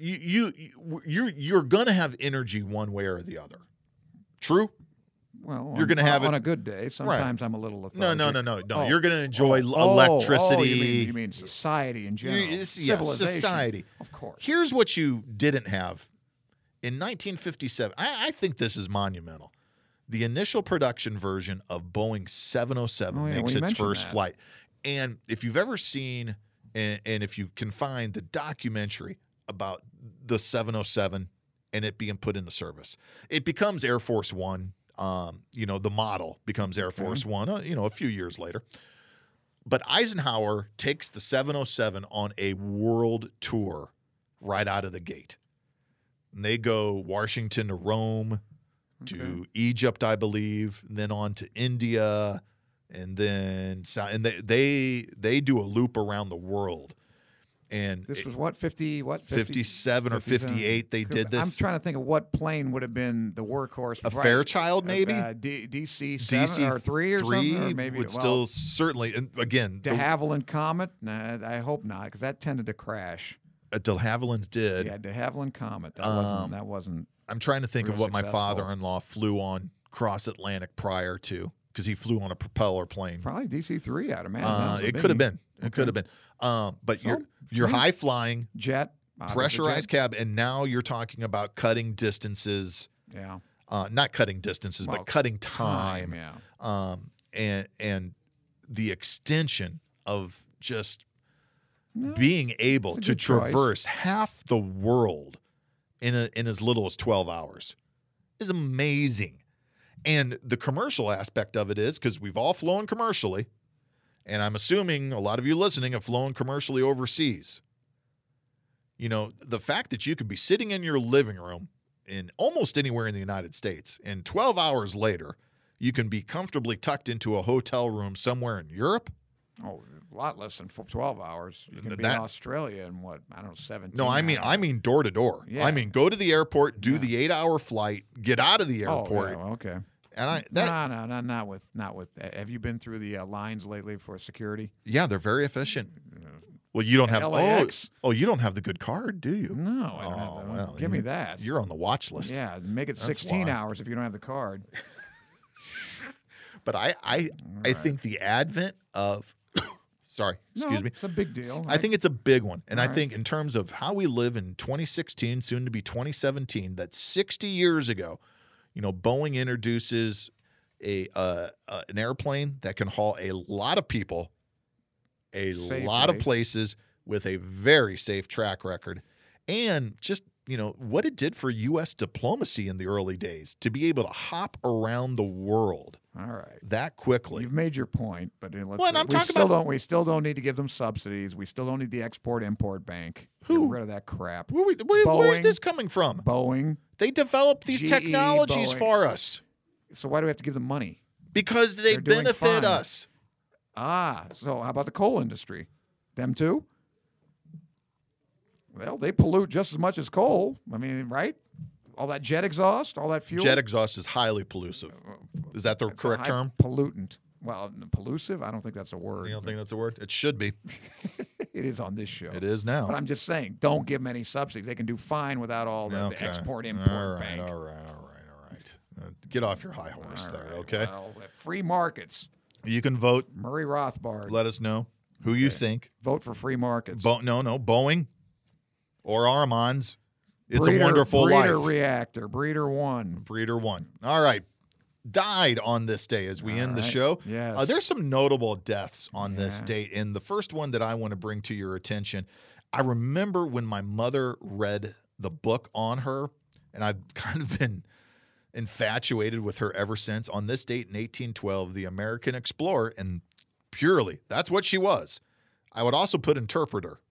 you're going to have energy one way or the other. True? Well, You're gonna have on it- a good day. Sometimes I'm a little lethargic. No. Oh. You're going to enjoy Oh, electricity. you mean society in general? Yeah, Civilization. society. Of course. Here's what you didn't have. In 1957, I think this is monumental. The initial production version of Boeing 707 Oh, yeah, makes we its mentioned first that. flight. And if you've ever seen, and if you can find the documentary about the 707 and it being put into service, it becomes Air Force One. The model becomes Air Force One, a few years later. But Eisenhower takes the 707 on a world tour right out of the gate. And they go Washington to Rome, to Egypt, I believe, and then on to India, and then they do a loop around the world. And This was what, 50, what? 57 or 58 they did this. I'm trying to think of what plane would have been the workhorse. A Fairchild, maybe? DC-7 or 3 or something? Or maybe, would still certainly, and again, De Havilland Comet? Nah, I hope not, because that tended to crash. de Havilland's did. Yeah, De Havilland Comet. That wasn't. I'm trying to think of real what my successful. father-in-law flew on cross-Atlantic prior to, because he flew on a propeller plane. Probably DC-3, I'd imagine. It could have been. It could have been. But you're high flying, Jet. pressurized cab, and now you're talking about cutting distances. Yeah. Not cutting distances, Well, but cutting time. Yeah. And the extension of just being able it's a to good choice. traverse half the world in as little as 12 hours is amazing. And the commercial aspect of it is, because we've all flown commercially, and I'm assuming a lot of you listening have flown commercially overseas. The fact that you can be sitting in your living room in almost anywhere in the United States, and 12 hours later, you can be comfortably tucked into a hotel room somewhere in Europe. Oh, a lot less than 12 hours. You can be in That- Australia in what? I don't know, 17. No, I mean door to door. Yeah. I mean, go to the airport, do Yeah. the 8-hour flight, get out of the Oh, airport. yeah, okay. And No, not with. Have you been through the lines lately for security? yeah, they're very efficient. Well, you don't have LAX. Oh, you don't have the good card, do you? No, I don't Oh, have that. well, Give me that. You're on the watch list. Yeah, make it That's 16 why. hours if you don't have the card. But I think the advent of sorry, excuse me. It's a big deal. I think it's a big one. And I All right. think in terms of how we live in 2016, soon to be 2017, that 60 years ago, Boeing introduces an airplane that can haul a lot of people, a lot of Safely. places with a very safe track record, and just what it did for U.S. diplomacy in the early days to be able to hop around the world All right. that quickly. You've made your point, but let's. Well, and I'm we talking still about- don't. We still don't need to give them subsidies. We still don't need the Export-Import Bank. Who? Get rid of that crap. Where's Boeing. this coming from? Boeing. They developed these GE, technologies Boeing. for us So why do we have to give them money? because they They're doing benefit fine. us. So how about the coal industry? Them too? Well, they pollute just as much as coal. I mean, right? All that jet exhaust, all that fuel. Jet exhaust is highly pollusive. Is that the It's a correct high term? Pollutant. Well, pollusive? I don't think that's a word. You don't think that's a word? It should be. It is on this show. It is now. But I'm just saying, don't give them any subsidies. They can do fine without all the Okay. Export-Import All right, Bank. all right. Get off your high horse All there, right, okay? well, free markets. You can vote. Murray Rothbard. Let us know who you think. Vote for free markets. No, Boeing or Armands. It's Breeder, a wonderful breeder life. reactor. Breeder 1. Breeder 1. All right. Died on this day as we All end the right. show. Yes. There's some notable deaths on this Yeah. date. And the first one that I want to bring to your attention, I remember when my mother read the book on her, and I've kind of been infatuated with her ever since. On this date in 1812, the American explorer, and purely, that's what she was. I would also put interpreter.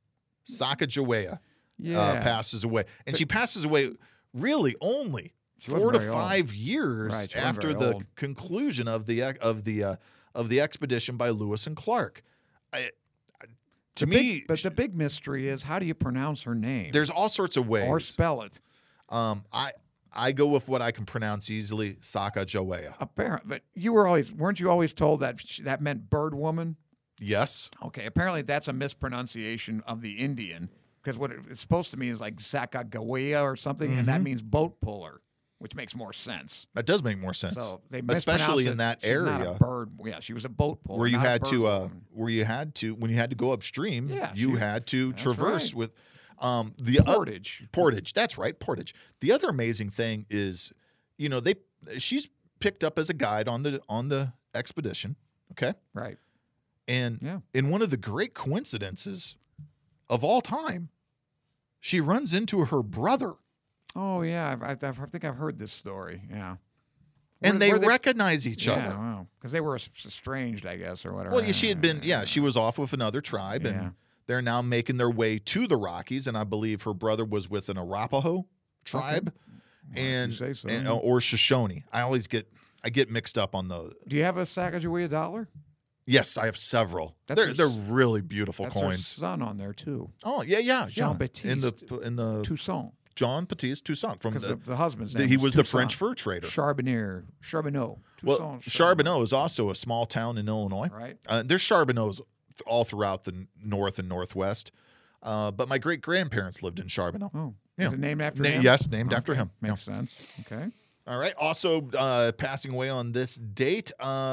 Sacagawea Yeah. passes away. And she passes away really only She wasn't 4 to very 5 years Right, she wasn't after very the old. conclusion of the expedition by Lewis and Clark. To me, But the big mystery is, how do you pronounce her name? there's all sorts of ways. or spell it. I go with what I can pronounce easily, Sacagawea. Apparently, but weren't you always told that that meant bird woman? Yes. Okay, apparently that's a mispronunciation of the Indian, because what it's supposed to mean is like Sacagawea or something, and that means boat puller, which makes more sense. That does make more sense. So they especially mispronounced in it. that She's area not a bird. Yeah, she was a boat puller. where you not a had bird to woman. when you had to go upstream, Yeah, you had to that's traverse right. with the Portage. Portage. That's right, Portage. The other amazing thing is, she's picked up as a guide on the expedition. Okay, Right. and Yeah. in one of the great coincidences of all time, she runs into her brother, Oh yeah, I think I've heard this story. Yeah. and Were they recognize each Yeah, other. wow. Because they were estranged, I guess, or whatever. Well, she had been, she was off with another tribe, Yeah. and they're now making their way to the Rockies. And I believe her brother was with an Arapaho tribe, and, say so, and- yeah. or Shoshone. I get mixed up on those. Do you have a Sacagawea dollar? Yes, I have several. That's They're her- really beautiful That's her coins. son on there too. Oh yeah. Jean-Baptiste in the Toussaint. John Baptiste Toussaint from Because the, the husband's name he was the Toussaint. French fur trader. Charbonneau. Well, Charbonneau is also a small town in Illinois. Right. There's Charbonneaus all throughout the north and northwest. But my great grandparents lived in Charbonneau. Oh, Yeah. is it named after him? Yes, named after Okay, him. Yeah. Makes sense. Okay. All right. Also, passing away on this date.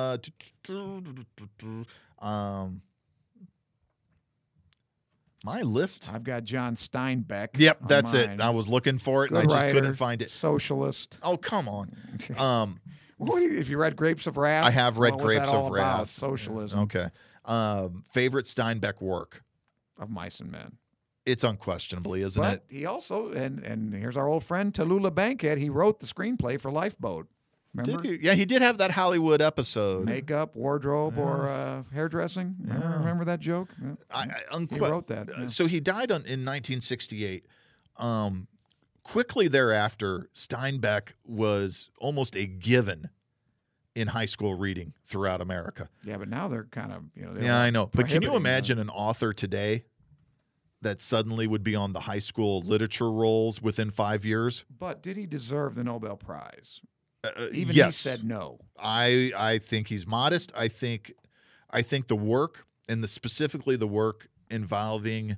My list. I've got John Steinbeck. Yep, on that's mine. it. I was looking for it, Good and I just writer, couldn't find it. Socialist. Oh, come on. If you read Grapes of Wrath, I have read what was Grapes that all of about? Wrath. Socialism Okay. Favorite Steinbeck work? of Mice and Men. It's unquestionably, isn't But it? he also, and here's our old friend Tallulah Bankhead. He wrote the screenplay for Lifeboat. Remember? Did he? Yeah, he did have that Hollywood episode. Makeup, wardrobe, or hairdressing. Remember that joke? Yeah. He wrote that. Yeah. So he died in 1968. Quickly thereafter, Steinbeck was almost a given in high school reading throughout America. Yeah, but now they're kind of, they're Yeah, I know. But can you prohibiting imagine an author today that suddenly would be on the high school literature rolls within 5 years? But did he deserve the Nobel Prize? Even yes. he said no. I think he's modest. I think the work, and specifically the work involving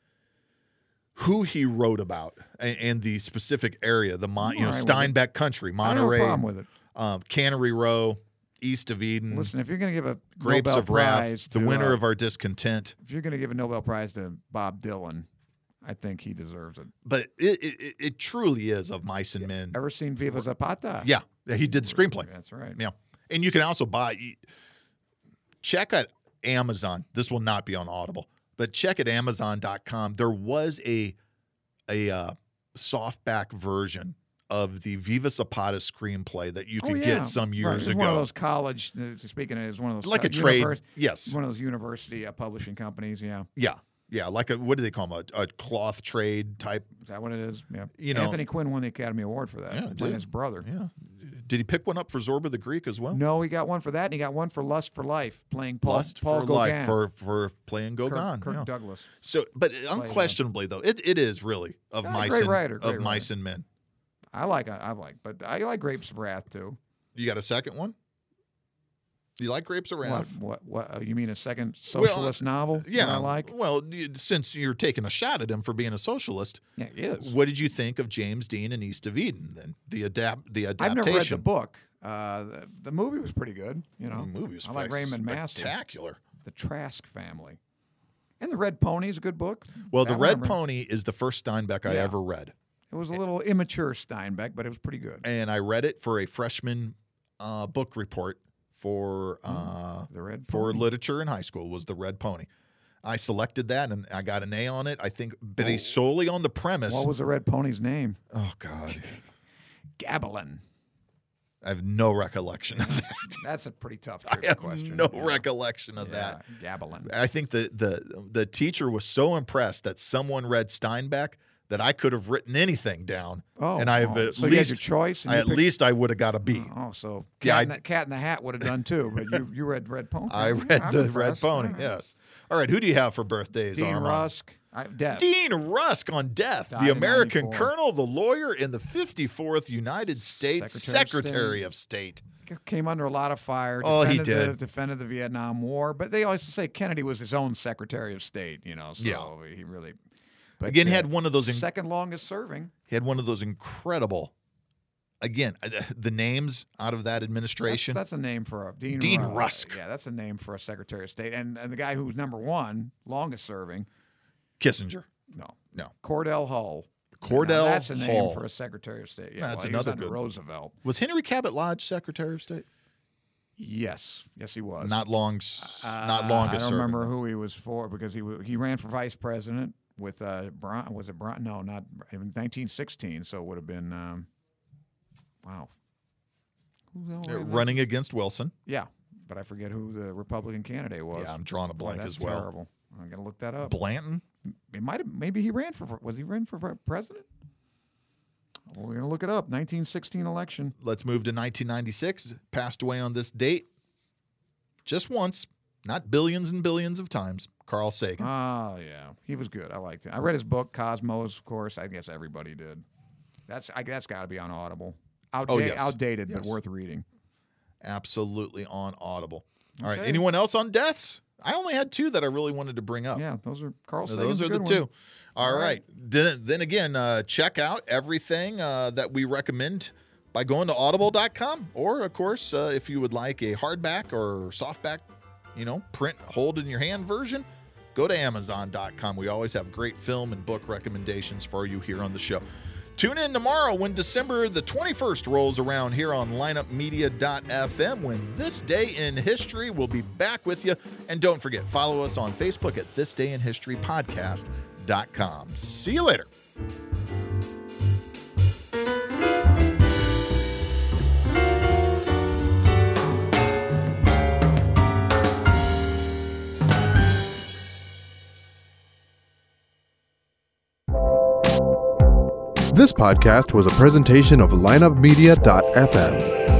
who he wrote about and the specific area, the right with it. Steinbeck country, I don't have a Monterey, problem with it. Cannery Row, East of Eden, Listen, if you're going to give a Grapes Nobel of Prize Wrath, the to, winner of our discontent. if you're going to give a Nobel Prize to Bob Dylan, I think he deserves it. But it truly is of Mice and Men. Ever seen Viva Zapata? Yeah, he did the screenplay. That's right. Yeah, and you can also check at Amazon. This will not be on Audible, but check at Amazon.com. There was a softback version of the Viva Zapata screenplay that you could get some years It's ago. one of those college. Speaking of, it's one of those Like a trade, yes. One of those university publishing companies. Yeah, Yeah, like what do they call them? A cloth trade type. is that what it is? Yeah. You know- Anthony Quinn won the Academy Award for that. Yeah, playing did. his brother. Yeah. Did he pick one up for Zorba the Greek as well? No, he got one for that, and he got one for Lust for Life, playing Paul Lust Paul for Gauguin. life for playing Gauguin. Kirk yeah. Douglas. So, but unquestionably though, it is really of Yeah, Mice great and writer, of great Mice and Men. But I like Grapes of Wrath too. You got a second one? You like Grapes of Wrath? What? You mean a second socialist novel? Yeah, that I like. Well, since you're taking a shot at him for being a socialist, Yeah, he is. what did you think of James Dean and East of Eden? Then the adaptation. I've never read the book. The movie was pretty good. You know, The movie was I like Raymond Massey. spectacular. The Trask Family, and The Red Pony is a good book. Well, That The one I Red remember. Pony is the first Steinbeck I Yeah. ever read, It was a little immature Steinbeck, but it was pretty good. and I read it for a freshman book report for The Red for Pony. literature in high school. Was The Red Pony. I selected that, and I got an A on it. I think based solely on the premise. What was the Red Pony's name? Oh God. Gabalin. I have no recollection of that. That's a pretty tough I trivia have question. no Yeah. recollection of Yeah, that. Gabbling. I think the teacher was so impressed that someone read Steinbeck that I could have written anything down, and I have at so you had least your choice. And I you at picked- least I would have got a B. Oh, so Yeah, Cat in the Hat would have done too, but you read Red Pony. I I'm read the Red impressed. Pony. All right. Yes. All right. Who do you have for birthdays? Dean Armand? Rusk. Death. Dean Rusk on death, Died the in American 94. colonel, the lawyer, in the 54th United States Secretary Secretary of of State. Came under a lot of fire. Oh, he defended did. Defended the Vietnam War, but they always say Kennedy was his own Secretary of State. So Yeah. he really. But, Again, he had one of those second longest serving. He had one of those incredible. Again, the names out of that administration. That's a name for a Dean Rusk. Yeah, that's a name for a Secretary of State, and the guy who's number one, longest serving. Kissinger. No. Cordell Hull. Cordell Now, that's a name Hull. for a Secretary of State. Yeah, That's he was another under good one. Roosevelt. Was Henry Cabot Lodge Secretary of State? Yes, he was. Not longest I don't serving. remember who he was for because he ran for vice president with Bron. Was it Bron? No, not in 1916. So it would have been wow. Who the hell ran that? Running against Wilson. Yeah, but I forget who the Republican candidate was. Yeah, I'm drawing a blank that's as well. Terrible. I'm gonna look that up. Blanton. It might have. Maybe he ran for. Was he ran for president? Well, we're gonna look it up. 1916 election. Let's move to 1996. Passed away on this date just once, not billions and billions of times. Carl Sagan. Oh yeah, he was good. I liked it. I read his book Cosmos. Of course, I guess everybody did. That's got to be on Audible. yes. Outdated, Yes. but worth reading. Absolutely on Audible. All right. Okay. Anyone else on deaths? I only had two that I really wanted to bring up. Yeah, those are Carl So Sagan's those are a the good two. one. All right. Then again, check out everything that we recommend by going to audible.com. Or, of course, if you would like a hardback or softback, print, hold in your hand version, go to amazon.com. We always have great film and book recommendations for you here on the show. Tune in tomorrow when December the 21st rolls around here on lineupmedia.fm when This Day in History will be back with you. And don't forget, follow us on Facebook at This Day in History Podcast.com. See you later. This podcast was a presentation of lineupmedia.fm.